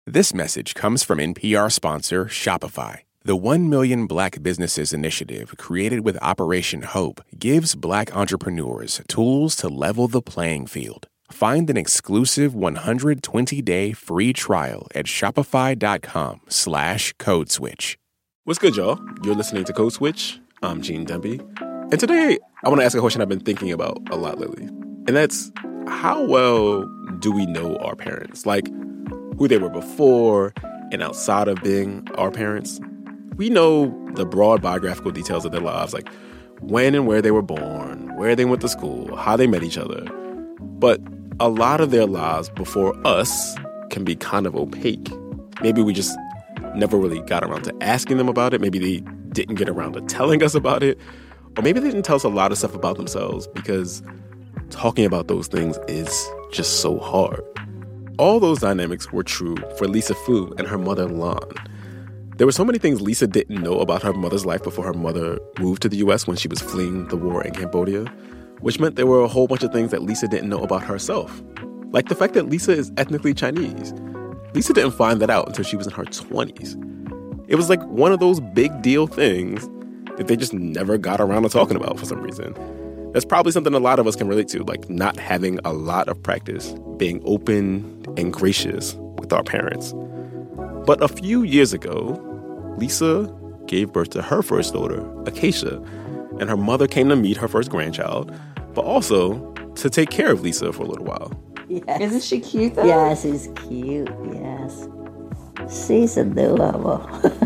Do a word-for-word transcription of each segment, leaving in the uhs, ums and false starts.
This message comes from N P R sponsor Shopify. The one million Black Businesses Initiative, created with Operation Hope, gives Black entrepreneurs tools to level the playing field. Find an exclusive one hundred twenty day free trial at shopify.com slash code switch. What's good, y'all? You're listening to Code Switch. I'm Gene Demby. And today, I want to ask a question I've been thinking about a lot lately. And that's, how well do we know our parents? Like, who they were before and outside of being our parents. We know the broad biographical details of their lives, like when and where they were born, where they went to school, how they met each other. But a lot of their lives before us can be kind of opaque. Maybe we just never really got around to asking them about it. Maybe they didn't get around to telling us about it. Or maybe they didn't tell us a lot of stuff about themselves because talking about those things is just so hard. All those dynamics were true for Lisa Fu and her mother, Lon. There were so many things Lisa didn't know about her mother's life before her mother moved to the U S when she was fleeing the war in Cambodia, which meant there were a whole bunch of things that Lisa didn't know about herself. Like the fact that Lisa is ethnically Chinese. Lisa didn't find that out until she was in her twenties. It was like one of those big deal things that they just never got around to talking about for some reason. That's probably something a lot of us can relate to, like not having a lot of practice being open and gracious with our parents. But a few years ago, Lisa gave birth to her first daughter, Acacia, and her mother came to meet her first grandchild, but also to take care of Lisa for a little while. Yes. Isn't she cute, though? Yes, she's cute, yes. She's adorable.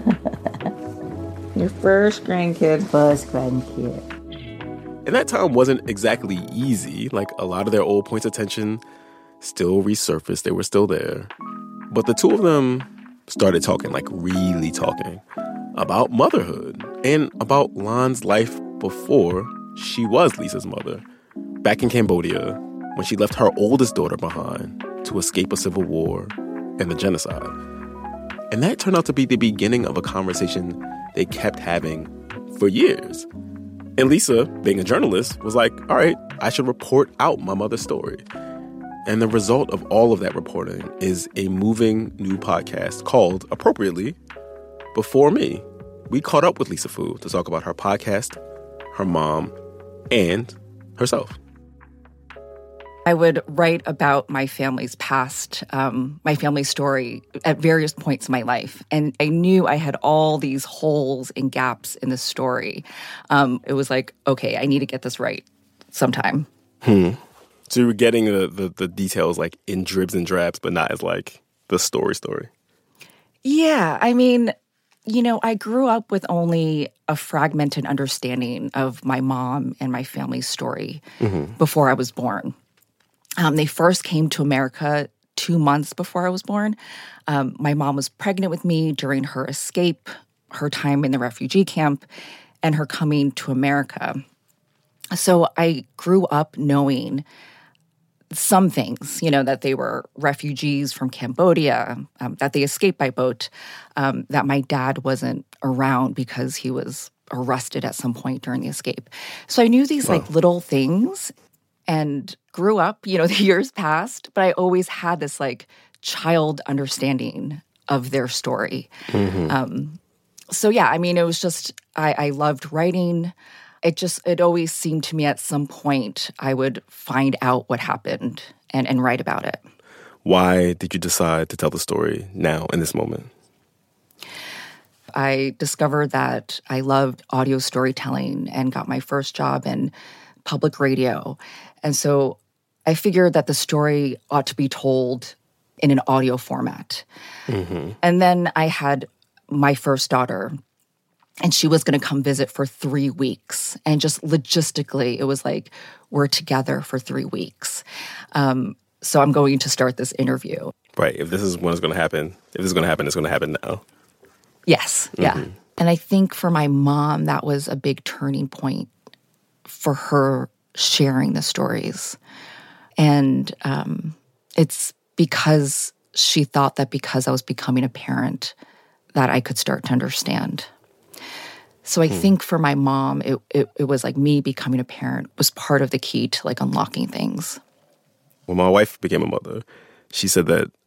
Your first grandkid. First grandkid. And that time wasn't exactly easy. Like, a lot of their old points of tension still resurfaced. They were still there. But the two of them started talking, like really talking, about motherhood and about Lon's life before she was Lisa's mother. Back in Cambodia, when she left her oldest daughter behind to escape a civil war and the genocide. And that turned out to be the beginning of a conversation they kept having for years. And Lisa, being a journalist, was like, all right, I should report out my mother's story. And the result of all of that reporting is a moving new podcast called, appropriately, Before Me. We caught up with Lisa Fu to talk about her podcast, her mom, and herself. I would write about my family's past, um, my family's story at various points in my life. And I knew I had all these holes and gaps in the story. Um, it was like, okay, I need to get this right sometime. Hmm. So you were getting the, the, the details like in dribs and drabs, but not as like the story story. Yeah, I mean, you know, I grew up with only a fragmented understanding of my mom and my family's story mm-hmm. before I was born. Um, they first came to America two months before I was born. Um, my mom was pregnant with me during her escape, her time in the refugee camp, and her coming to America. So I grew up knowing some things, you know, that they were refugees from Cambodia, um, that they escaped by boat, um, that my dad wasn't around because he was arrested at some point during the escape. So I knew these, wow. like, little things and grew up, you know, the years passed, but I always had this, like, child understanding of their story. Mm-hmm. Um, so, yeah, I mean, it was just, I, I loved writing. It just, it always seemed to me at some point I would find out what happened and, and write about it. Why did you decide to tell the story now, in this moment? I discovered that I loved audio storytelling and got my first job in public radio. And so I figured that the story ought to be told in an audio format. Mm-hmm. And then I had my first daughter, and she was going to come visit for three weeks. And just logistically, it was like, we're together for three weeks. Um, so I'm going to start this interview. Right. If this is when it's going to happen, if this is going to happen, it's going to happen now. Yes. Mm-hmm. Yeah. And I think for my mom, that was a big turning point for her sharing the stories. And um, it's because she thought that because I was becoming a parent that I could start to understand. So I hmm. think for my mom, it, it it was like me becoming a parent was part of the key to like unlocking things. When my wife became a mother, she said that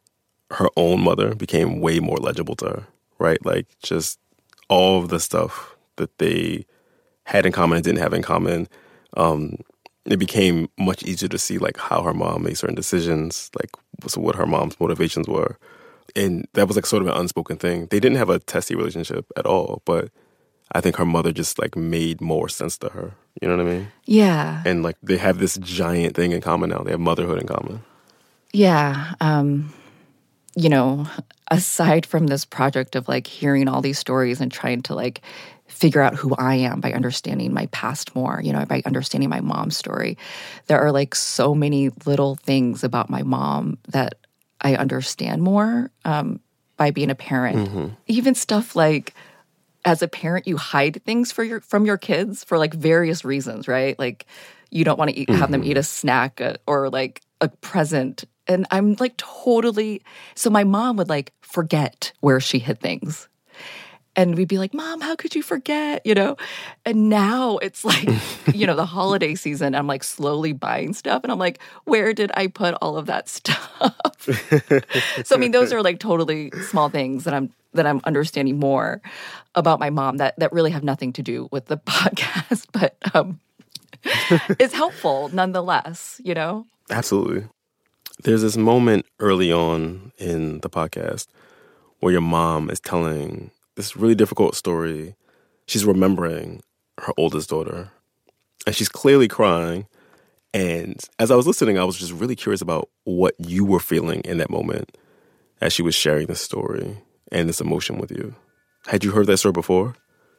her own mother became way more legible to her, right? Like just all of the stuff that they had in common and didn't have in common. Um, it became much easier to see like how her mom made certain decisions, like so what her mom's motivations were. And that was like sort of an unspoken thing. They didn't have a testy relationship at all, but I think her mother just like made more sense to her. You know what I mean? Yeah. And like they have this giant thing in common now. They have motherhood in common. Yeah. Um, you know, aside from this project of like hearing all these stories and trying to like figure out who I am by understanding my past more, you know, by understanding my mom's story, there are like so many little things about my mom that I understand more um, by being a parent. Mm-hmm. Even stuff like, as a parent, you hide things for your from your kids for like various reasons, right? Like you don't want to eat, mm-hmm. have them eat a snack uh, or like a present. And I'm like totally, so my mom would like forget where she hid things. And we'd be like, Mom, how could you forget? You know? And now it's like, you know, the holiday season, I'm like slowly buying stuff. And I'm like, where did I put all of that stuff? So, I mean, those are like totally small things that I'm that I'm understanding more about my mom that, that really have nothing to do with the podcast, but um, it's helpful nonetheless, you know? Absolutely. There's this moment early on in the podcast where your mom is telling this really difficult story. She's remembering her oldest daughter, and she's clearly crying. And as I was listening, I was just really curious about what you were feeling in that moment as she was sharing this story and this emotion with you. Had you heard that story before?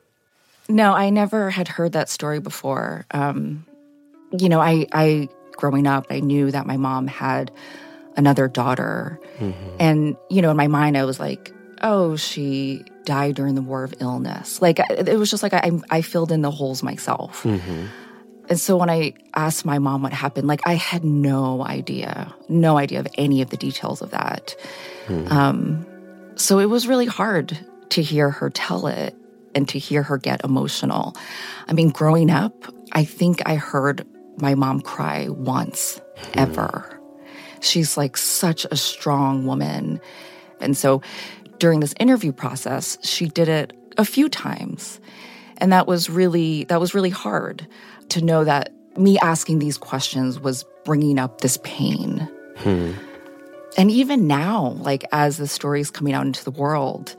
No, I never had heard that story before. Um, you know, I, I, growing up, I knew that my mom had another daughter. Mm-hmm. And, you know, in my mind, I was like, oh, she died during the war of illness. Like, it was just like I, I filled in the holes myself. Mm-hmm. And so when I asked my mom what happened, like, I had no idea, no idea of any of the details of that. Mm-hmm. Um, so it was really hard to hear her tell it and to hear her get emotional. I mean, growing up, I think I heard my mom cry once, mm-hmm. ever. She's like such a strong woman. And so during this interview process, she did it a few times. And that was really, that was really hard to know that me asking these questions was bringing up this pain. Hmm. And even now, like as the story is coming out into the world,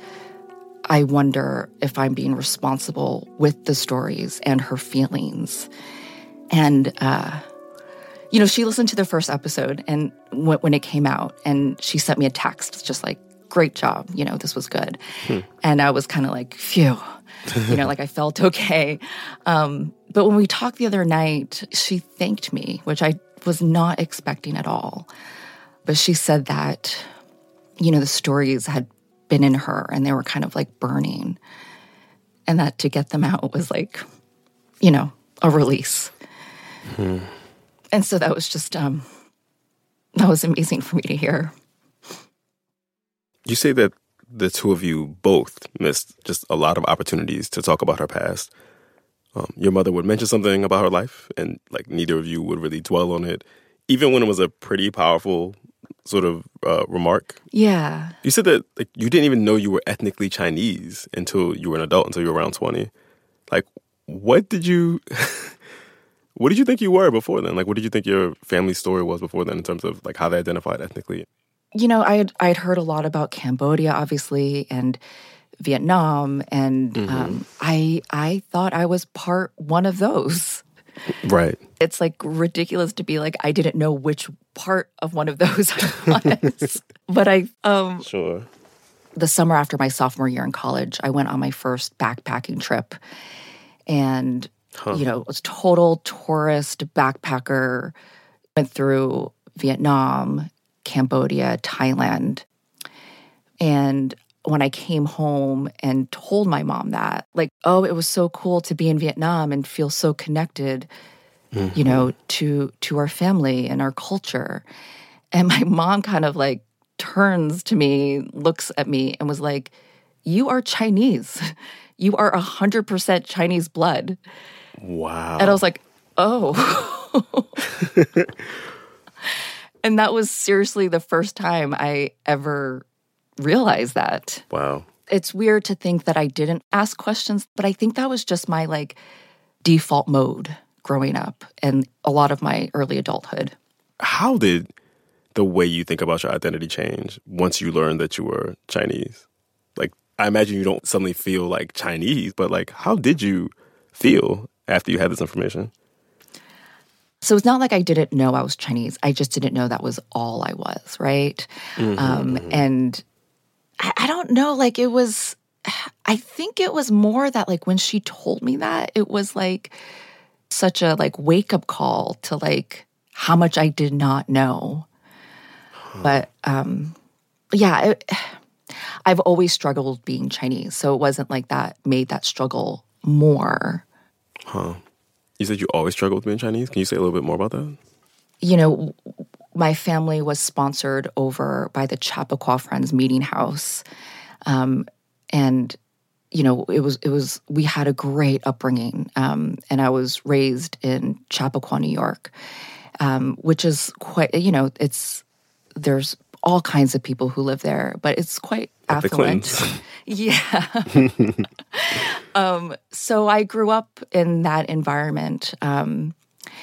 I wonder if I'm being responsible with the stories and her feelings. And, uh, you know, she listened to the first episode and w- when it came out, and she sent me a text just like, great job, you know, this was good. Hmm. And I was kind of like, phew, you know, like I felt okay. Um, but when we talked the other night, she thanked me, which I was not expecting at all. But she said that, you know, the stories had been in her and they were kind of like burning. And that to get them out was like, you know, a release. Hmm. And so that was just, um, that was amazing for me to hear. You say that the two of you both missed just a lot of opportunities to talk about her past. Um, your mother would mention something about her life, and like neither of you would really dwell on it, even when it was a pretty powerful sort of uh, remark. Yeah. You said that like you didn't even know you were ethnically Chinese until you were an adult, until you were around twenty. Like, what did you... what did you think you were before then? Like, what did you think your family story was before then in terms of like how they identified ethnically? You know, I had I'd heard a lot about Cambodia, obviously, and Vietnam, and mm-hmm. um, I I thought I was part one of those. Right. It's like ridiculous to be like I didn't know which part of one of those I was. But I um sure. The summer after my sophomore year in college, I went on my first backpacking trip, and huh. you know, it was total tourist backpacker. Went through Vietnam, Cambodia, Thailand. And when I came home and told my mom that, like, oh, it was so cool to be in Vietnam and feel so connected, mm-hmm. you know, to to our family and our culture. And my mom kind of like turns to me, looks at me and was like, you are Chinese. You are one hundred percent Chinese blood. Wow. And I was like, oh. And that was seriously the first time I ever realize that. Wow. It's weird to think that I didn't ask questions, but I think that was just my like default mode growing up and a lot of my early adulthood. How did the way you think about your identity change once you learned that you were Chinese? Like, I imagine you don't suddenly feel like Chinese, but like, how did you feel after you had this information? So it's not like I didn't know I was Chinese. I just didn't know that was all I was, right? Mm-hmm, um, mm-hmm. And I, I don't know, like it was, I think it was more that like when she told me that, it was like such a like wake-up call to like how much I did not know. Huh. But um, yeah, it, I've always struggled being Chinese. So it wasn't like that made that struggle more. Huh. You said you always struggled with being Chinese. Can you say a little bit more about that? You know, my family was sponsored over by the Chappaqua Friends Meeting House. Um, and, you know, it was, it was, we had a great upbringing. Um, and I was raised in Chappaqua, New York, um, which is quite, you know, it's, there's all kinds of people who live there, but it's quite like affluent. Yeah. um, so I grew up in that environment, um,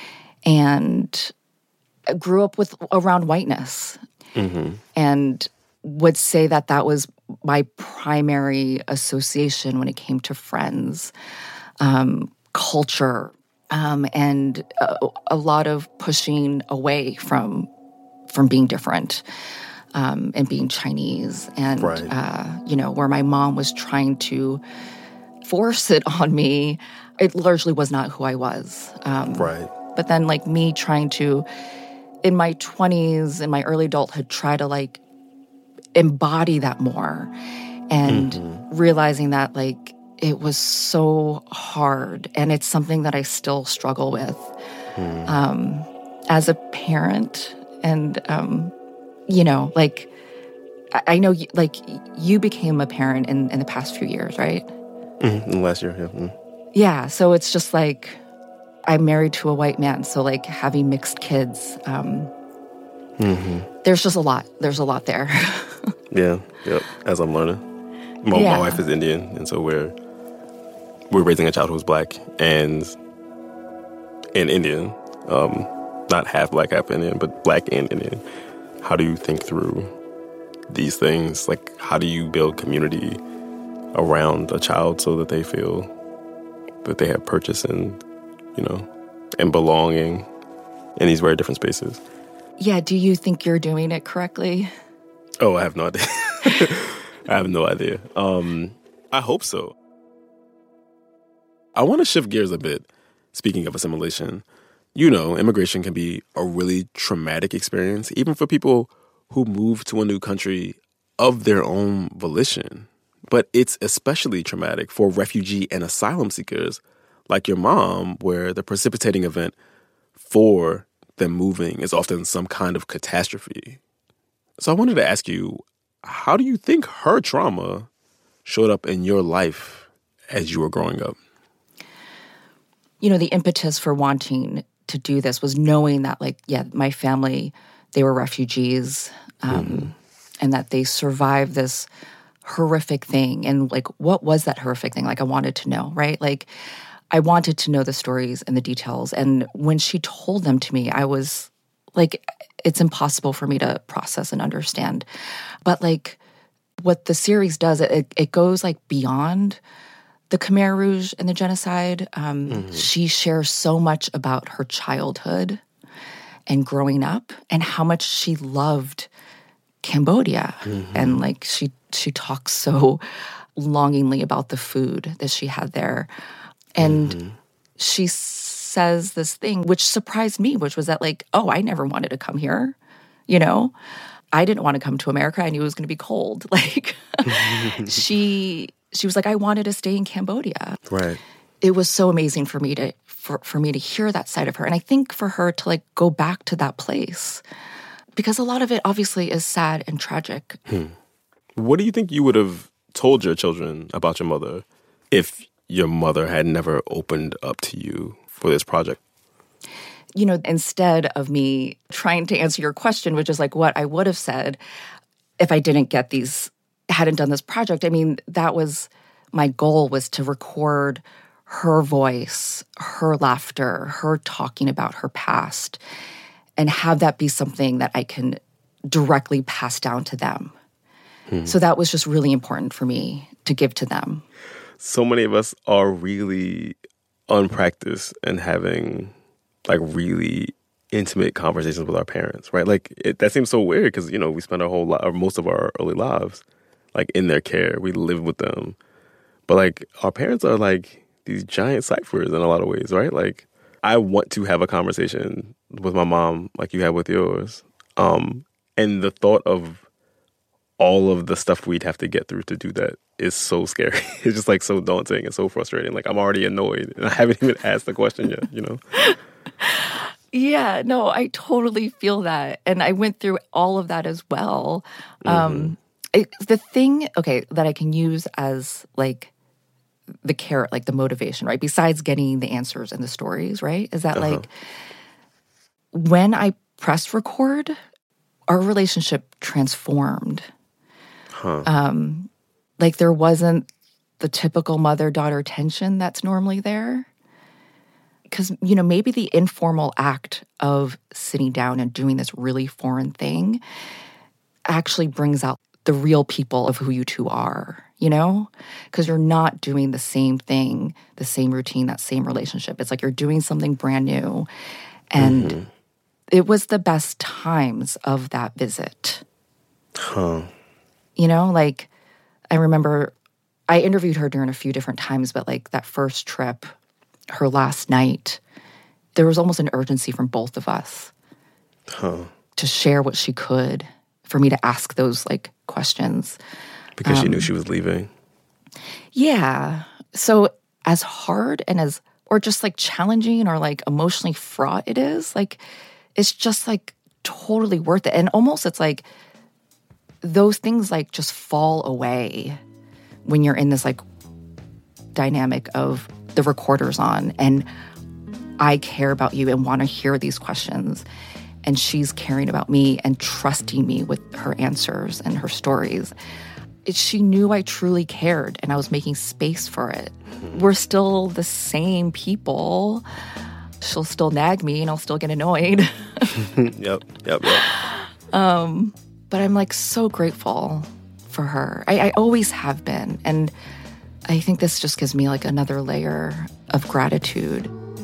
and grew up with around whiteness, mm-hmm. and would say that that was my primary association when it came to friends, um, culture, um, and a, a lot of pushing away from from being different. Um, and being Chinese, and, right. uh, you know, where my mom was trying to force it on me, it largely was not who I was. Um, right. But then, like, me trying to, in my twenties, in my early adulthood, try to, like, embody that more, and mm-hmm. realizing that, like, it was so hard, and it's something that I still struggle with mm. um, as a parent, and... Um, You know, like, I know, you, like, you became a parent in, in the past few years, right? Mm-hmm. Last year, yeah. Mm. Yeah, so it's just like, I'm married to a white man, so, like, having mixed kids, um, mm-hmm. there's just a lot. There's a lot there. yeah, yep, as I'm learning. My, yeah. my wife is Indian, and so we're, we're raising a child who's black and, and Indian. Um, not half black, half Indian, but black and Indian. How do you think through these things? Like, how do you build community around a child so that they feel that they have purchase and, you know, and belonging in these very different spaces? Yeah, do you think you're doing it correctly? Oh, I have no idea. I have no idea. Um, I hope so. I want to shift gears a bit, speaking of assimilation. You know, immigration can be a really traumatic experience, even for people who move to a new country of their own volition. But it's especially traumatic for refugee and asylum seekers like your mom, where the precipitating event for them moving is often some kind of catastrophe. So I wanted to ask you, how do you think her trauma showed up in your life as you were growing up? You know, the impetus for wanting to do this was knowing that, like, yeah, my family, they were refugees, um, mm-hmm. and that they survived this horrific thing. And, like, what was that horrific thing? Like, I wanted to know, right? Like, I wanted to know the stories and the details. And when she told them to me, I was, like, it's impossible for me to process and understand. But, like, what the series does, it, it goes, like, beyond the Khmer Rouge and the genocide. Um, mm-hmm. She shares so much about her childhood and growing up and how much she loved Cambodia. Mm-hmm. And, like, she she talks so longingly about the food that she had there. And mm-hmm. she says this thing, which surprised me, which was that, like, oh, I never wanted to come here, you know? I didn't want to come to America. I knew it was going to be cold. Like, she... She was like, I wanted to stay in Cambodia. Right. It was so amazing for me to for, for me to hear that side of her. And I think for her to, like, go back to that place, because a lot of it obviously is sad and tragic. Hmm. What do you think you would have told your children about your mother if your mother had never opened up to you for this project? You know, instead of me trying to answer your question, which is like what I would have said if I didn't get these hadn't done this project, I mean, that was my goal, was to record her voice, her laughter, her talking about her past, and have that be something that I can directly pass down to them. Hmm. So that was just really important for me to give to them. So many of us are really unpracticed in having like really intimate conversations with our parents, right? Like it, that seems so weird because, you know, we spend our whole life, or most of our early lives, like in their care. We live with them. But like our parents are like these giant ciphers in a lot of ways, right? Like I want to have a conversation with my mom like you had with yours. Um, and the thought of all of the stuff we'd have to get through to do that is so scary. It's just like so daunting and so frustrating. Like I'm already annoyed and I haven't even asked the question yet, you know? Yeah, no, I totally feel that. And I went through all of that as well. Mm-hmm. Um, it, the thing, okay, that I can use as like the carrot, like the motivation, right? Besides getting the answers and the stories, right? Is that uh-huh. like when I pressed record, our relationship transformed. Huh. Um, like there wasn't the typical mother-daughter tension that's normally there. Because, you know, maybe the informal act of sitting down and doing this really foreign thing actually brings out the real people of who you two are, you know? Because you're not doing the same thing, the same routine, that same relationship. It's like you're doing something brand new. And mm-hmm. it was the best times of that visit. Huh. You know, like I remember I interviewed her during a few different times, but like that first trip, her last night, there was almost an urgency from both of us huh. to share what she could, for me to ask those like questions. Because um, she knew she was leaving. Yeah. So as hard and as, or just like challenging or like emotionally fraught it is, like it's just like totally worth it. And almost it's like those things like just fall away when you're in this like dynamic of the recorder's on and I care about you and want to hear these questions. And she's caring about me and trusting me with her answers and her stories. It, she knew I truly cared and I was making space for it. Mm-hmm. We're still the same people. She'll still nag me and I'll still get annoyed. Yep, yep, yep. Um, but I'm like so grateful for her. I, I always have been. And I think this just gives me like another layer of gratitude.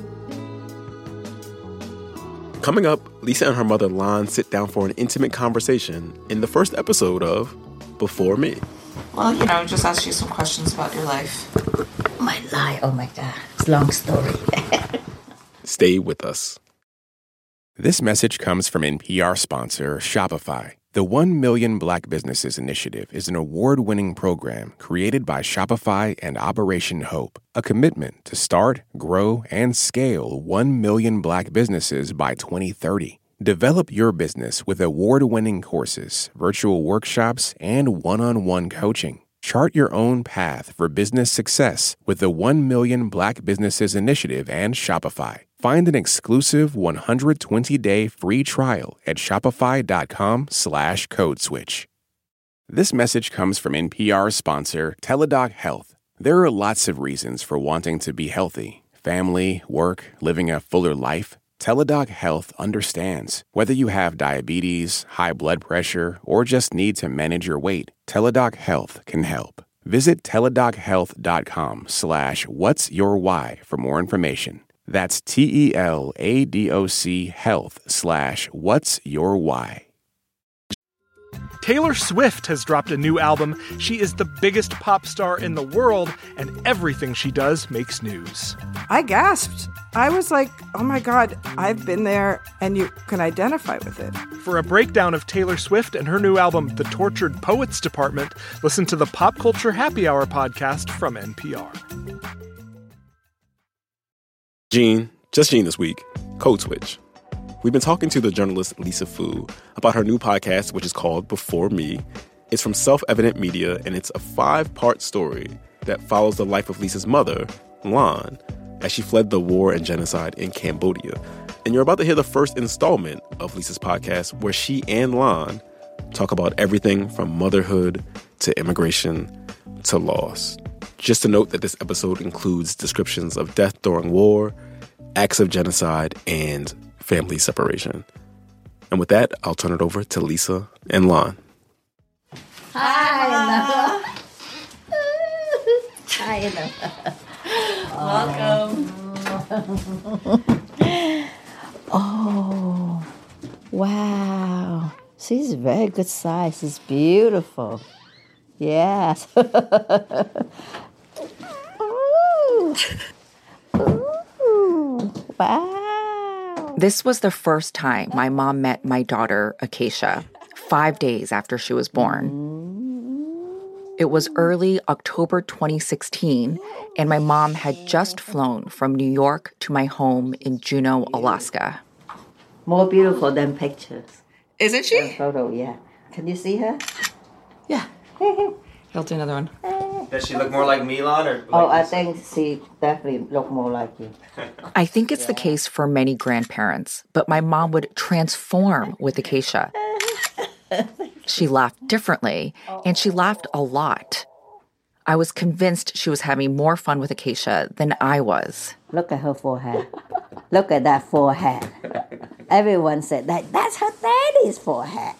Coming up, Lisa and her mother Lon sit down for an intimate conversation in the first episode of Before Me. Well, you know, just ask you some questions about your life. My life, oh my God, it's a long story. Stay with us. This message comes from N P R sponsor Shopify. The one million Black Businesses Initiative is an award-winning program created by Shopify and Operation Hope, a commitment to start, grow, and scale one million Black businesses by twenty thirty. Develop your business with award-winning courses, virtual workshops, and one-on-one coaching. Chart your own path for business success with the one million Black Businesses Initiative and Shopify. Find an exclusive one hundred twenty day free trial at shopify.com slash code switch. This message comes from N P R sponsor Teladoc Health. There are lots of reasons for wanting to be healthy. Family, work, living a fuller life. Teladoc Health understands. Whether you have diabetes, high blood pressure, or just need to manage your weight, Teladoc Health can help. Visit teladochealth.com slash what's your why for more information. That's T-E-L-A-D-O-C health slash what's your why. Taylor Swift has dropped a new album. She is the biggest pop star in the world, and everything she does makes news. I gasped. I was like, oh my God, I've been there, and you can identify with it. For a breakdown of Taylor Swift and her new album, The Tortured Poets Department, listen to the Pop Culture Happy Hour podcast from N P R. Gene, just Gene this week, Code Switch. We've been talking to the journalist Lisa Fu about her new podcast, which is called Before Me. It's from Self-Evident Media, and it's a five-part story that follows the life of Lisa's mother, Lon, as she fled the war and genocide in Cambodia. And you're about to hear the first installment of Lisa's podcast, where she and Lon talk about everything from motherhood to immigration to loss. Just to note that this episode includes descriptions of death during war, acts of genocide, and family separation. And with that, I'll turn it over to Lisa and Lon. Hi, Noah. Hi, Welcome. Oh, wow. She's very good size. She's beautiful. Yes. Ooh. Ooh. Wow. This was the first time my mom met my daughter, Acacia, five days after she was born. It was early October twenty sixteen, and my mom had just flown from New York to my home in Juneau, Alaska. More beautiful than pictures. Isn't she? Photo, yeah. Can you see her? Yeah. He'll do another one. Does she look more like Milan or? Like Oh, I Lisa? think she definitely look more like you. I think it's the case for many grandparents, but my mom would transform with Acacia. She laughed differently, and she laughed a lot. I was convinced she was having more fun with Acacia than I was. Look at her forehead. Look at that forehead. Everyone said that that's her daddy's forehead.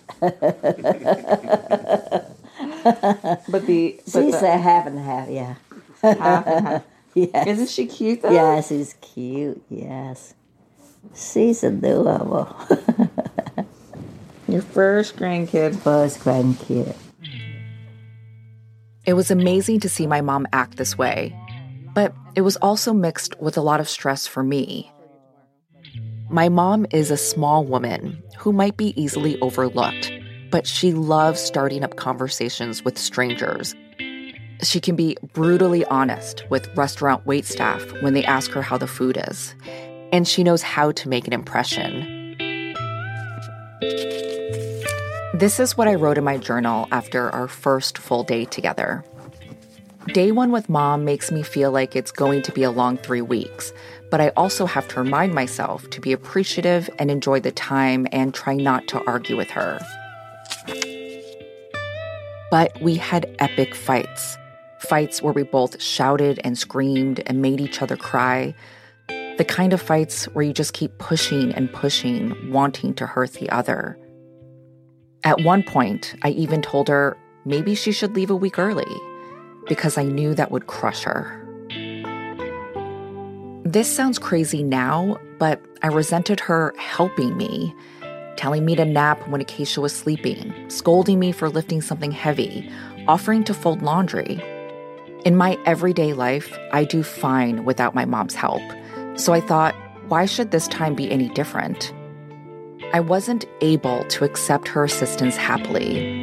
But the but She the, said half and half, yeah. half and half. Yes. Isn't she cute though? Yeah, she's cute, yes. She's adorable. Your first grandkid. First grandkid. It was amazing to see my mom act this way, but it was also mixed with a lot of stress for me. My mom is a small woman who might be easily overlooked, but she loves starting up conversations with strangers. She can be brutally honest with restaurant waitstaff when they ask her how the food is, and she knows how to make an impression. This is what I wrote in my journal after our first full day together. Day one with mom makes me feel like it's going to be a long three weeks, but I also have to remind myself to be appreciative and enjoy the time and try not to argue with her. But we had epic fights. Fights where we both shouted and screamed and made each other cry. The kind of fights where you just keep pushing and pushing, wanting to hurt the other. At one point, I even told her maybe she should leave a week early because I knew that would crush her. This sounds crazy now, but I resented her helping me, telling me to nap when Acacia was sleeping, scolding me for lifting something heavy, offering to fold laundry. In my everyday life, I do fine without my mom's help, so I thought, why should this time be any different? I wasn't able to accept her assistance happily.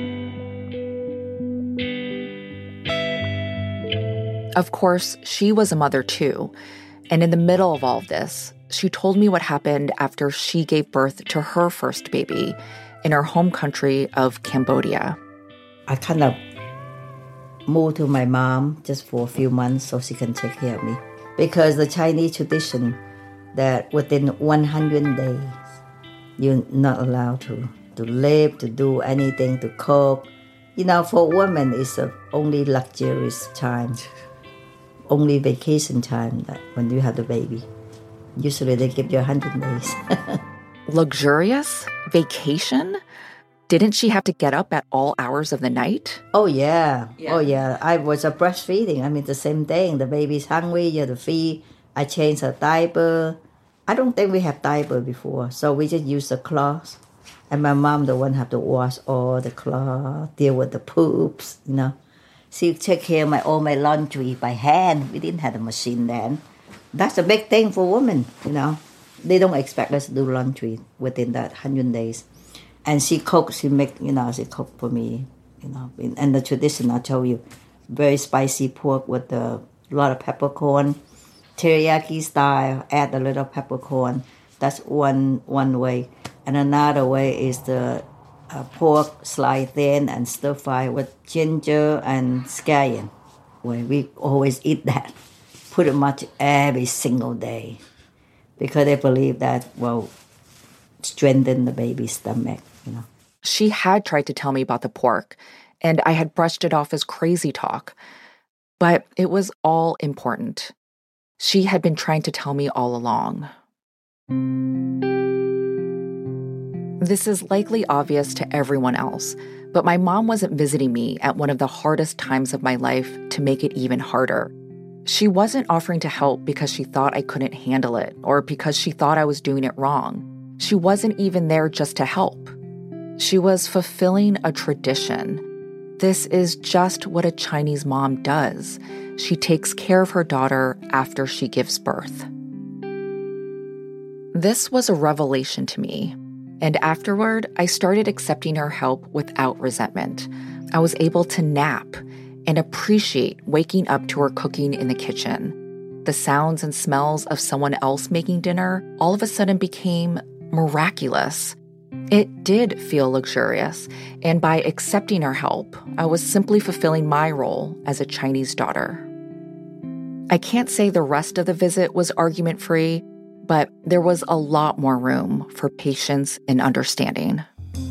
Of course, she was a mother too, and in the middle of all of this, she told me what happened after she gave birth to her first baby in her home country of Cambodia. I kind of moved to my mom just for a few months so she can take care of me. Because the Chinese tradition that within one hundred days, you're not allowed to, to live, to do anything, to cook. You know, for women, it's a only luxurious time, only vacation time that when you have the baby. Usually they give you one hundred days. Luxurious? Vacation? Didn't she have to get up at all hours of the night? Oh, yeah. Yeah. Oh, yeah. I was a breastfeeding. I mean, the same thing. The baby's hungry, you have to feed. I changed her diaper. I don't think we have diaper before, so we just use the cloth. And my mom, the one, have to wash all the cloth, deal with the poops, you know. She take care of my all my laundry by hand. We didn't have a machine then. That's a big thing for women, you know. They don't expect us to do laundry within that one hundred days. And she cooks, she make, you know, she cook for me, you know. And the tradition, I told you, very spicy pork with a lot of peppercorn, teriyaki style, add a little peppercorn. That's one one way. And another way is the uh, pork sliced thin and stir fry with ginger and scallion. Well, we always eat that pretty much every single day because they believe that, well, strengthen the baby's stomach, you know. She had tried to tell me about the pork, and I had brushed it off as crazy talk. But it was all important. She had been trying to tell me all along. This is likely obvious to everyone else, but my mom wasn't visiting me at one of the hardest times of my life to make it even harder. She wasn't offering to help because she thought I couldn't handle it or because she thought I was doing it wrong. She wasn't even there just to help. She was fulfilling a tradition. This is just what a Chinese mom does. She takes care of her daughter after she gives birth. This was a revelation to me. And afterward, I started accepting her help without resentment. I was able to nap and appreciate waking up to her cooking in the kitchen. The sounds and smells of someone else making dinner all of a sudden became miraculous. It did feel luxurious, and by accepting her help, I was simply fulfilling my role as a Chinese daughter. I can't say the rest of the visit was argument-free, but there was a lot more room for patience and understanding.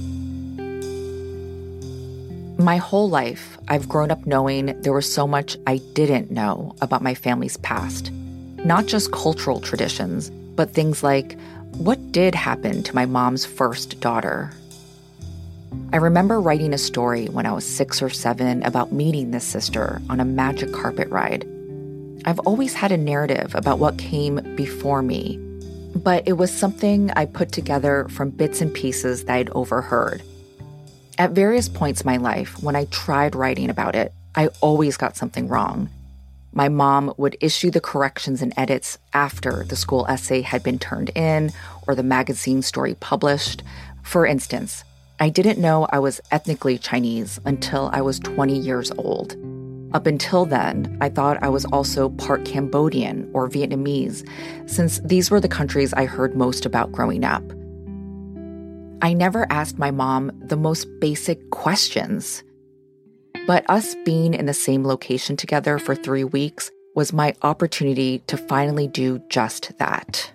My whole life, I've grown up knowing there was so much I didn't know about my family's past. Not just cultural traditions, but things like, what did happen to my mom's first daughter? I remember writing a story when I was six or seven about meeting this sister on a magic carpet ride. I've always had a narrative about what came before me, but it was something I put together from bits and pieces that I'd overheard. At various points in my life, when I tried writing about it, I always got something wrong. My mom would issue the corrections and edits after the school essay had been turned in or the magazine story published. For instance, I didn't know I was ethnically Chinese until I was twenty years old. Up until then, I thought I was also part Cambodian or Vietnamese, since these were the countries I heard most about growing up. I never asked my mom the most basic questions. But us being in the same location together for three weeks was my opportunity to finally do just that.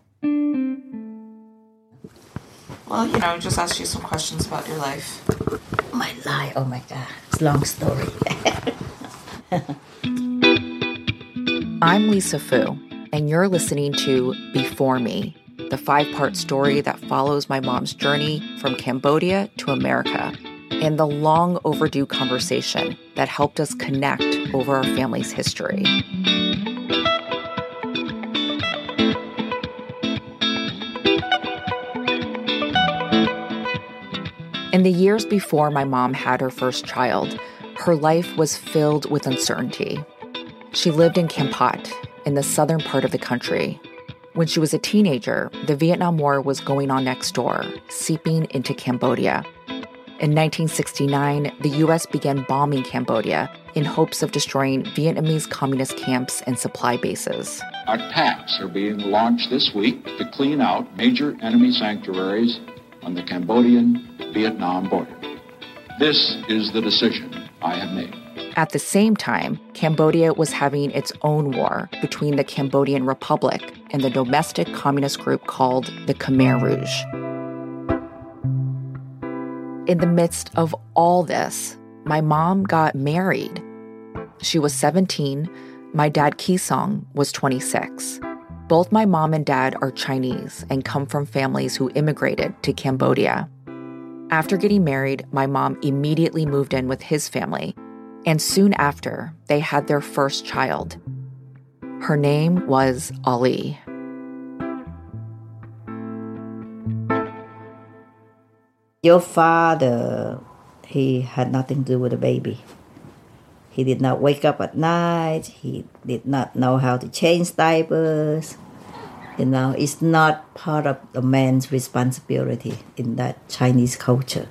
Well, you know, just ask you some questions about your life. My life, oh my God, it's a long story. I'm Lisa Fu, and you're listening to Before Me, the five-part story that follows my mom's journey from Cambodia to America, and the long overdue conversation that helped us connect over our family's history. In the years before my mom had her first child, her life was filled with uncertainty. She lived in Kampot, in the southern part of the country. When she was a teenager, the Vietnam War was going on next door, seeping into Cambodia. In nineteen sixty-nine, the U S began bombing Cambodia in hopes of destroying Vietnamese communist camps and supply bases. Attacks are being launched this week to clean out major enemy sanctuaries on the Cambodian-Vietnam border. This is the decision I have made. At the same time, Cambodia was having its own war between the Cambodian Republic and the domestic communist group called the Khmer Rouge. In the midst of all this, my mom got married. She was seventeen. My dad, Ki Song, was twenty-six. Both my mom and dad are Chinese and come from families who immigrated to Cambodia. After getting married, my mom immediately moved in with his family, and soon after, they had their first child. Her name was Ali. Your father, he had nothing to do with the baby. He did not wake up at night. He did not know how to change diapers. You know, it's not part of the man's responsibility in that Chinese culture.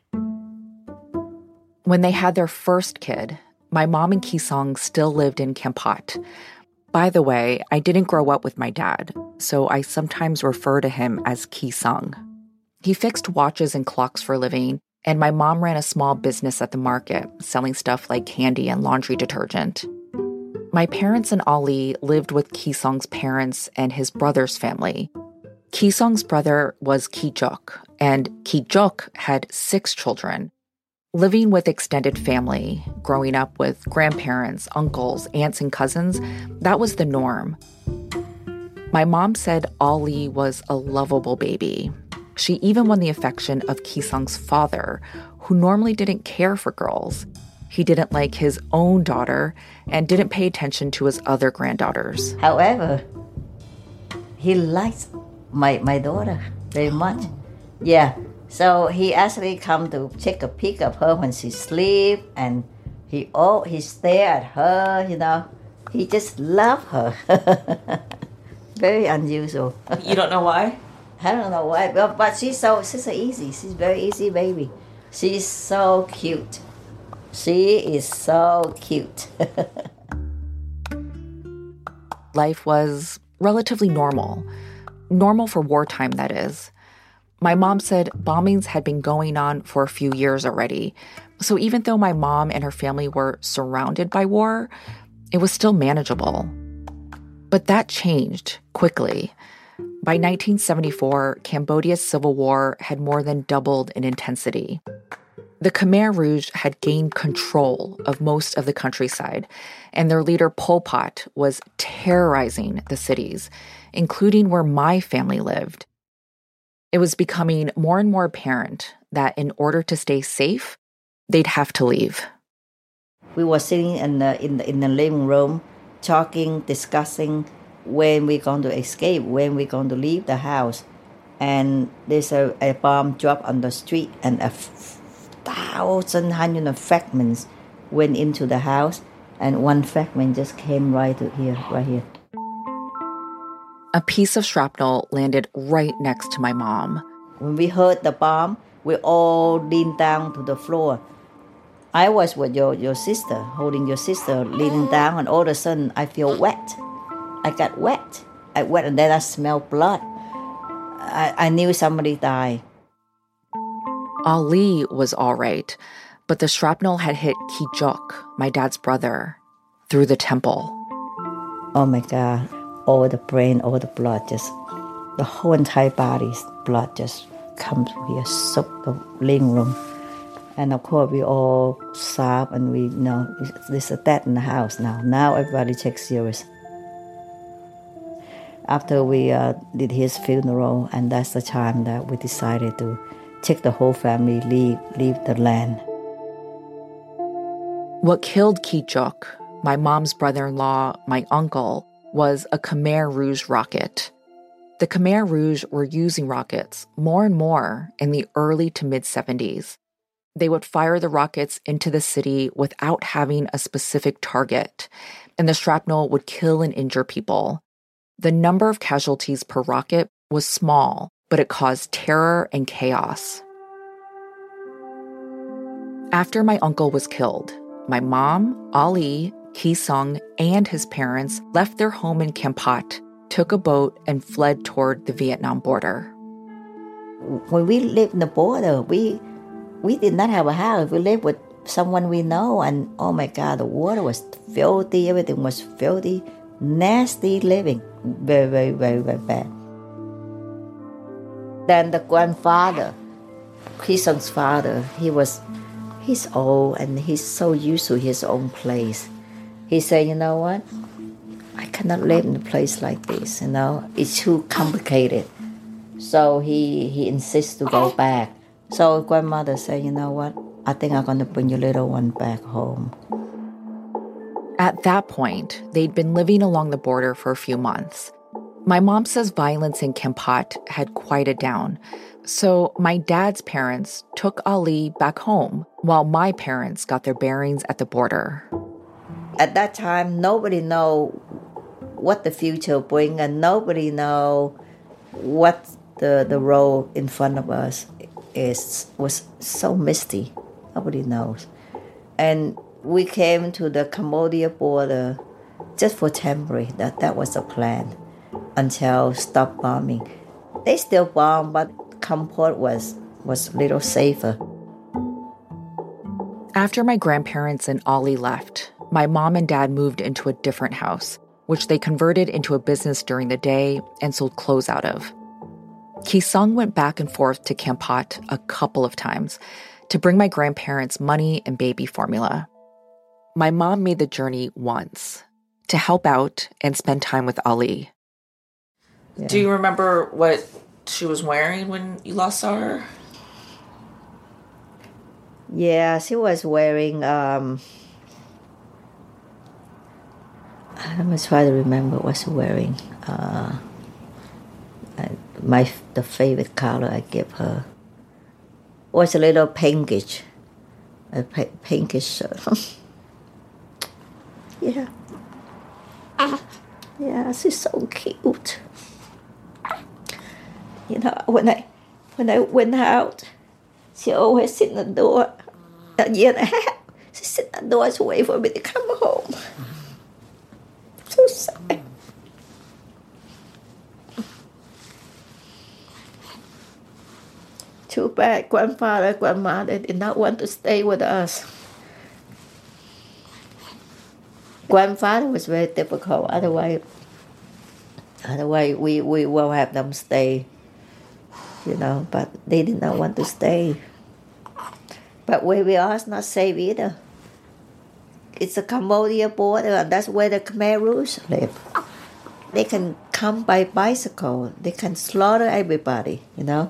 When they had their first kid, my mom and Ki Song still lived in Kampot. By the way, I didn't grow up with my dad, so I sometimes refer to him as Ki Song. He fixed watches and clocks for a living, and my mom ran a small business at the market, selling stuff like candy and laundry detergent. My parents and Ali lived with Ki Song's parents and his brother's family. Ki Song's brother was Ki Juk, and Ki Juk had six children. Living with extended family, growing up with grandparents, uncles, aunts, and cousins, that was the norm. My mom said Ali was a lovable baby. She even won the affection of Ki-sung's father, who normally didn't care for girls. He didn't like his own daughter and didn't pay attention to his other granddaughters. However, he likes my, my daughter very much. Yeah. So he actually come to take a peek of her when she sleep, and he oh he stare at her, you know. He just love her. Very unusual. You don't know why? I don't know why, but, but she's so she's so easy. She's very easy baby. She's so cute. She is so cute. Life was relatively normal. Normal for wartime, that is. My mom said bombings had been going on for a few years already. So even though my mom and her family were surrounded by war, it was still manageable. But that changed quickly. By nineteen seventy-four, Cambodia's civil war had more than doubled in intensity. The Khmer Rouge had gained control of most of the countryside, and their leader Pol Pot was terrorizing the cities, including where my family lived. It was becoming more and more apparent that in order to stay safe, they'd have to leave. We were sitting in the, in the, in the living room, talking, discussing when we're going to escape, when we're going to leave the house. And there's a, a bomb dropped on the street, and a f- thousand hundred of fragments went into the house, and one fragment just came right to here, right here. A piece of shrapnel landed right next to my mom. When we heard the bomb, we all leaned down to the floor. I was with your, your sister, holding your sister, leaning down, and all of a sudden I feel wet. I got wet. I wet, and then I smelled blood. I, I knew somebody died. Ali was all right, but the shrapnel had hit Ki-jok, my dad's brother, through the temple. Oh my God. All the brain, all the blood, just the whole entire body's blood just comes here, soaked the living room. And of course, we all sob, and we you know there's a death in the house now. Now everybody takes serious. After we uh, did his funeral, and that's the time that we decided to take the whole family, leave, leave the land. What killed Ki-jok, my mom's brother-in-law, my uncle, was a Khmer Rouge rocket. The Khmer Rouge were using rockets more and more in the early to mid-seventies. They would fire the rockets into the city without having a specific target, and the shrapnel would kill and injure people. The number of casualties per rocket was small, but it caused terror and chaos. After my uncle was killed, my mom, Ali, Ki-sung, and his parents left their home in Kampot, took a boat, and fled toward the Vietnam border. When we lived in the border, we we did not have a house. We lived with someone we know, and oh my God, the water was filthy. Everything was filthy, nasty living. Very, very, very, very bad. Then the grandfather, Ki-sung's father, he was, he's old, and he's so used to his own place. He said, you know what? I cannot live in a place like this, you know. It's too complicated. So he, he insists to go back. So grandmother said, you know what? I think I'm going to bring your little one back home. At that point, they'd been living along the border for a few months. My mom says violence in Kampot had quieted down. So my dad's parents took Ali back home while my parents got their bearings at the border. At that time, nobody know what the future bring, and nobody know what the the road in front of us is. Was so misty. Nobody knows. And we came to the Cambodia border just for temporary. That that was the plan until stop bombing. They still bomb, but Kampot was was a little safer. After my grandparents and Ali left, my mom and dad moved into a different house, which they converted into a business during the day and sold clothes out of. Ki-sung went back and forth to Kampot a couple of times, to bring my grandparents money and baby formula. My mom made the journey once to help out and spend time with Ali. Yeah. Do you remember what she was wearing when you last saw her? Yeah, she was wearing, um, I'm going to try to remember what she was wearing. Uh, my The favorite color I gave her was a little pinkish, a pinkish shirt. Yeah. Yeah, she's so cute. You know, when I when I went out, she always sit in the door. A year and a half, she sit in the door to wait for me to come home. So sad. Too bad grandfather, grandmother did not want to stay with us. Grandfather was very difficult. Otherwise, otherwise we, we will have them stay, you know, but they did not want to stay. But where we are is not safe either. It's the Cambodia border, and that's where the Khmer Rouge live. They can come by bicycle. They can slaughter everybody, you know.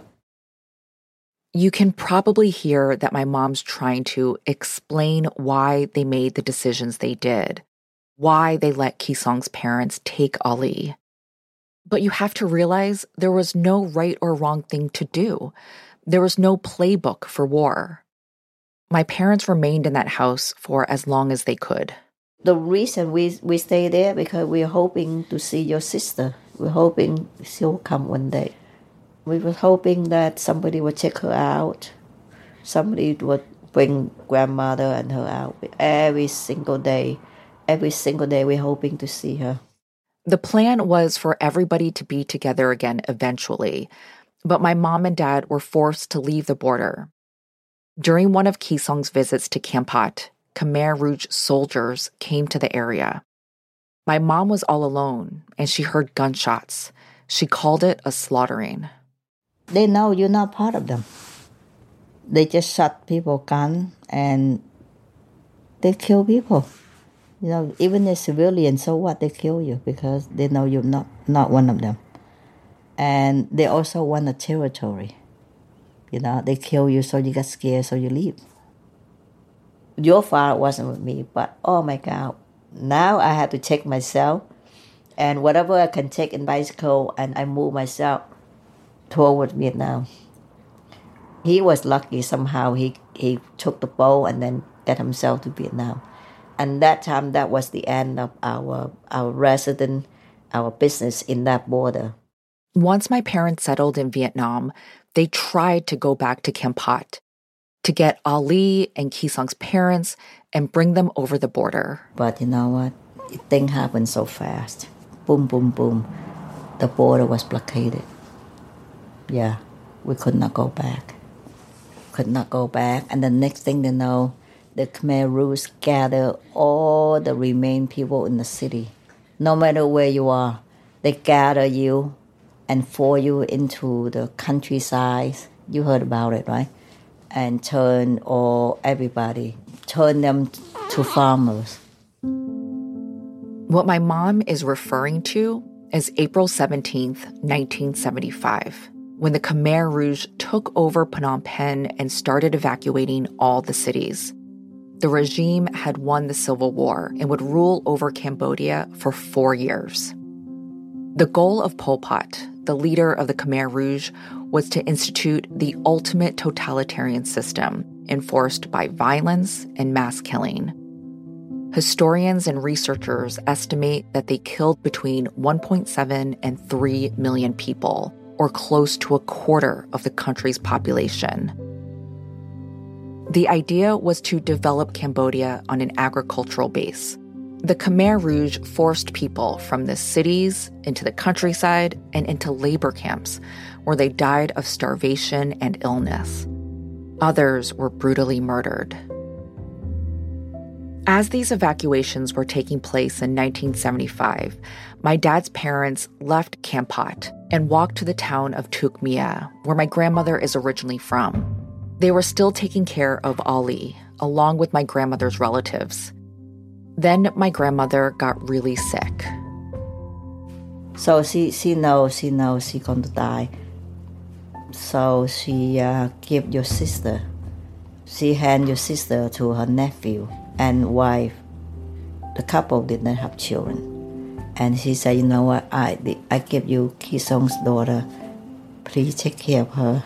You can probably hear that my mom's trying to explain why they made the decisions they did, why they let Kisong's parents take Ali. But you have to realize there was no right or wrong thing to do. There was no playbook for war. My parents remained in that house for as long as they could. The reason we, we stay there because we're hoping to see your sister. We're hoping she'll come one day. We were hoping that somebody would check her out. Somebody would bring grandmother and her out every single day. Every single day we're hoping to see her. The plan was for everybody to be together again eventually, but my mom and dad were forced to leave the border. During one of Kisong's visits to Kampot, Khmer Rouge soldiers came to the area. My mom was all alone, and she heard gunshots. She called it a slaughtering. They know you're not part of them. They just shot people gun, and they kill people. You know, even the civilians, so what, they kill you because they know you're not, not one of them. And they also want a territory. You know, they kill you so you get scared, so you leave. Your father wasn't with me, but oh my God, now I have to take myself and whatever I can take in bicycle, and I move myself toward Vietnam. He was lucky somehow. He, he took the boat and then got himself to Vietnam. And that time, that was the end of our our resident, our business in that border. Once my parents settled in Vietnam, they tried to go back to Kampot to get Ali and Kisong's parents and bring them over the border. But you know what? Things happened so fast. Boom, boom, boom. The border was blockaded. Yeah, we could not go back. Could not go back. And the next thing they know, the Khmer Rouge gather all the remaining people in the city. No matter where you are, they gather you and pour you into the countryside. You heard about it, right? And turn all everybody, turn them to farmers. What my mom is referring to is April seventeenth, nineteen seventy-five, when the Khmer Rouge took over Phnom Penh and started evacuating all the cities. The regime had won the civil war and would rule over Cambodia for four years. The goal of Pol Pot, the leader of the Khmer Rouge, was to institute the ultimate totalitarian system enforced by violence and mass killing. Historians and researchers estimate that they killed between one point seven and three million people, or close to a quarter of the country's population. The idea was to develop Cambodia on an agricultural base. The Khmer Rouge forced people from the cities into the countryside and into labor camps, where they died of starvation and illness. Others were brutally murdered. As these evacuations were taking place in nineteen seventy-five, my dad's parents left Kampot and walked to the town of Tuk Mia, where my grandmother is originally from. They were still taking care of Ali, along with my grandmother's relatives. Then my grandmother got really sick. So she, she knows, she knows she's going to die. So she uh, gave your sister, she hand your sister to her nephew and wife. The couple did not have children. And she said, you know what, I I give you Ki Song's daughter. Please take care of her.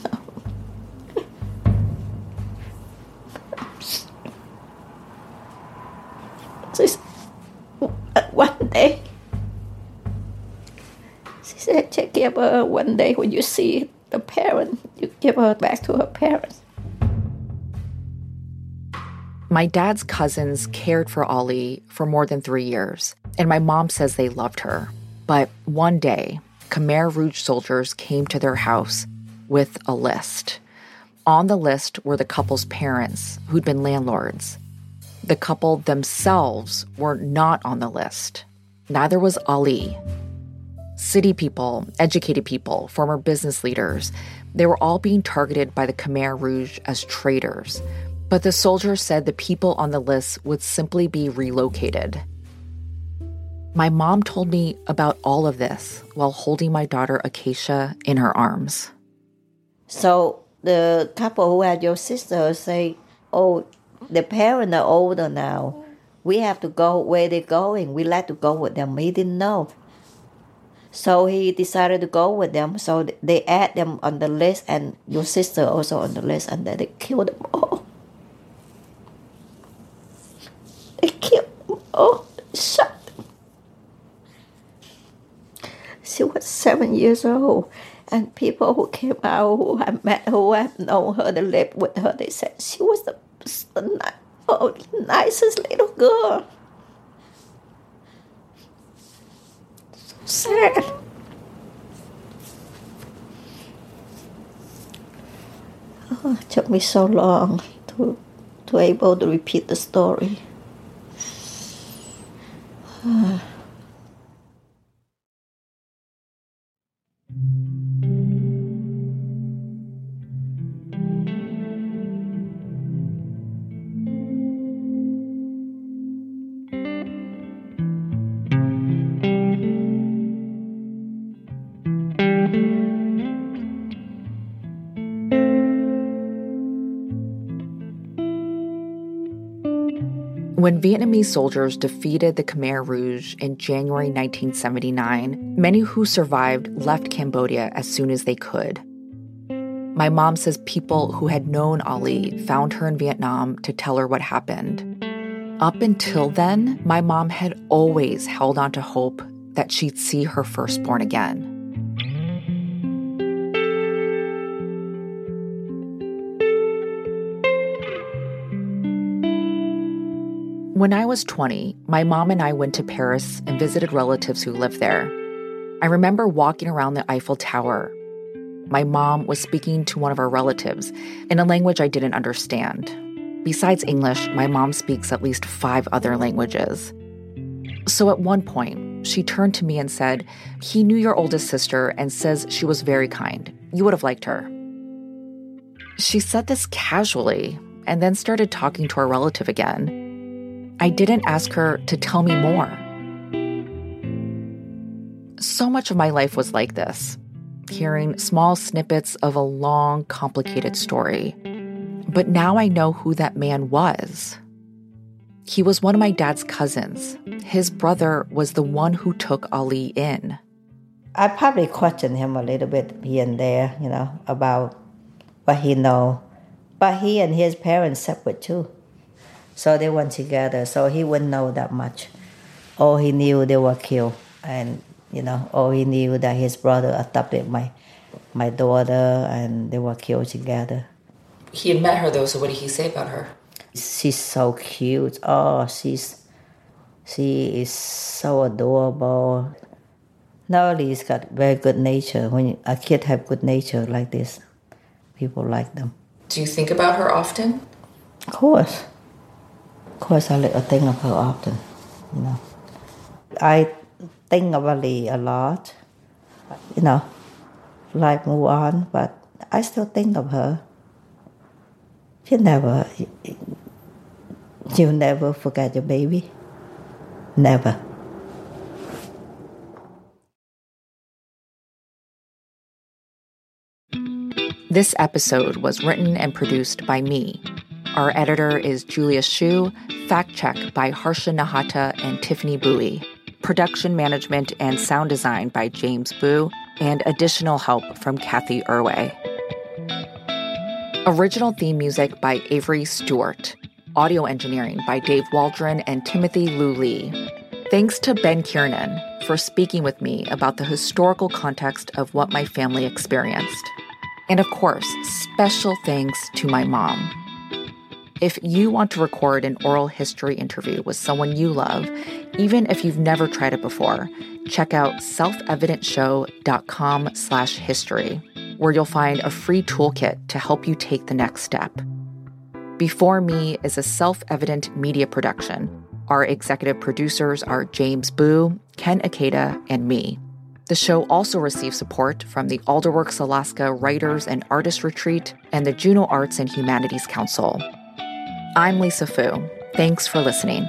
She said, one day, she said, take care of her. One day when you see the parent, you give her back to her parents. My dad's cousins cared for Ali for more than three years, and my mom says they loved her. But one day, Khmer Rouge soldiers came to their house with a list. On the list were the couple's parents, who'd been landlords. The couple themselves were not on the list. Neither was Ali. City people, educated people, former business leaders, they were all being targeted by the Khmer Rouge as traitors. But the soldiers said the people on the list would simply be relocated. My mom told me about all of this while holding my daughter Acacia in her arms. So the couple who had your sister say, oh, the parents are older now. We have to go where they're going. We like to go with them. He didn't know. So he decided to go with them. So they add them on the list and your sister also on the list, and then they killed them all. They killed them all. They shot them. She was seven years old. And people who came out, who have met, who have known her, they lived with her, they said she was the, the oh, nicest little girl. So sad. Oh, it took me so long to to able to repeat the story. Uh. When Vietnamese soldiers defeated the Khmer Rouge in January nineteen seventy-nine, many who survived left Cambodia as soon as they could. My mom says people who had known Ali found her in Vietnam to tell her what happened. Up until then, my mom had always held on to hope that she'd see her firstborn again. When I was twenty, my mom and I went to Paris and visited relatives who lived there. I remember walking around the Eiffel Tower. My mom was speaking to one of our relatives in a language I didn't understand. Besides English, my mom speaks at least five other languages. So at one point, she turned to me and said, "He knew your oldest sister and says she was very kind. You would have liked her." She said this casually and then started talking to our relative again. I didn't ask her to tell me more. So much of my life was like this, hearing small snippets of a long, complicated story. But now I know who that man was. He was one of my dad's cousins. His brother was the one who took Ali in. I probably questioned him a little bit here and there, you know, about what he know. But he and his parents separate too. So they went together, so he wouldn't know that much. All he knew, they were killed. And, you know, all he knew that his brother adopted my my daughter and they were killed together. He had met her, though, so what did he say about her? She's so cute. Oh, she's she is so adorable. Not only he's got very good nature. When a kid have good nature like this, people like them. Do you think about her often? Of course. Of course, I, I think of her often, you know. I think of Ali a lot, you know. Life move on, but I still think of her. You never, you never forget your baby. Never. This episode was written and produced by me. Our editor is Julia Shu, fact-checked by Harsha Nahata and Tiffany Bowie. Production management and sound design by James Boo, and additional help from Kathy Irway. Original theme music by Avery Stewart. Audio engineering by Dave Waldron and Timothy Liu Lee. Thanks to Ben Kiernan for speaking with me about the historical context of what my family experienced. And of course, special thanks to my mom. If you want to record an oral history interview with someone you love, even if you've never tried it before, check out self evident show dot com slash history, where you'll find a free toolkit to help you take the next step. Before Me is a Self-Evident media production. Our executive producers are James Boo, Ken Ikeda, and me. The show also receives support from the Alderworks Alaska Writers and Artists Retreat and the Juneau Arts and Humanities Council. I'm Lisa Fu. Thanks for listening.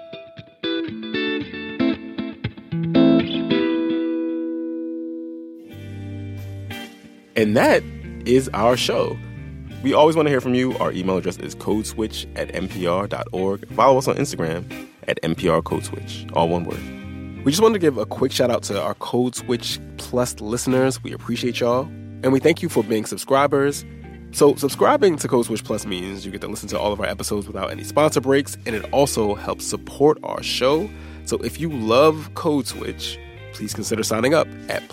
And that is our show. We always want to hear from you. Our email address is codeswitch at n p r dot org. Follow us on Instagram at N P R Codeswitch, all one word. We just wanted to give a quick shout out to our Code Switch Plus listeners. We appreciate y'all. And we thank you for being subscribers. So subscribing to Code Switch Plus means you get to listen to all of our episodes without any sponsor breaks, and it also helps support our show. So if you love Code Switch, please consider signing up at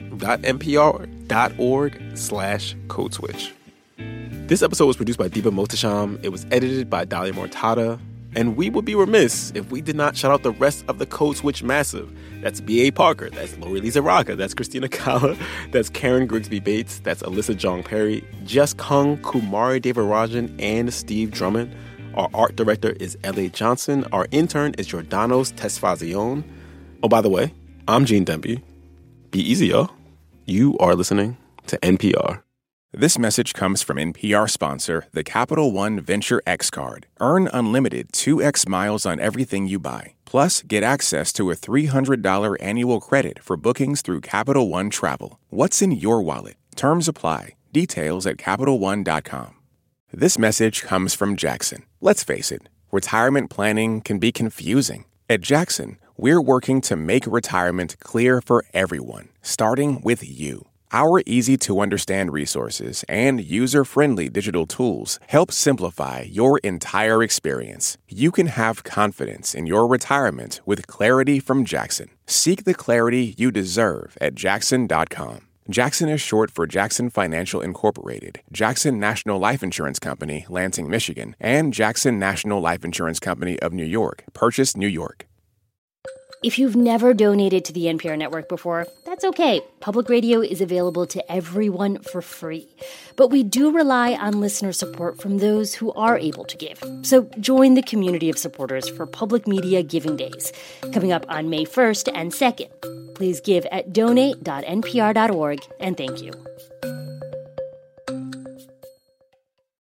plus.npr.org slash codeswitch. This episode was produced by Deepa Mohtasham. It was edited by Dalia Mortada. And we would be remiss if we did not shout out the rest of the Code Switch Massive. That's B A. Parker. That's Lori Lisa Rocca. That's Christina Kala. That's Karen Grigsby Bates. That's Alyssa Jong Perry. Jess Kung, Kumari Devarajan, and Steve Drummond. Our art director is L A. Johnson. Our intern is Jordanos Tesfazion. Oh, by the way, I'm Gene Demby. Be easy, y'all. You are listening to N P R. This message comes from N P R sponsor, the Capital One Venture X Card. Earn unlimited two x miles on everything you buy. Plus, get access to a three hundred dollars annual credit for bookings through Capital One Travel. What's in your wallet? Terms apply. Details at Capital One dot com. This message comes from Jackson. Let's face it, retirement planning can be confusing. At Jackson, we're working to make retirement clear for everyone, starting with you. Our easy-to-understand resources and user-friendly digital tools help simplify your entire experience. You can have confidence in your retirement with clarity from Jackson. Seek the clarity you deserve at Jackson dot com. Jackson is short for Jackson Financial Incorporated, Jackson National Life Insurance Company, Lansing, Michigan, and Jackson National Life Insurance Company of New York, Purchase, New York. If you've never donated to the N P R network before, that's okay. Public radio is available to everyone for free. But we do rely on listener support from those who are able to give. So join the community of supporters for Public Media Giving Days, coming up on May first and second. Please give at donate dot n p r dot org, and thank you.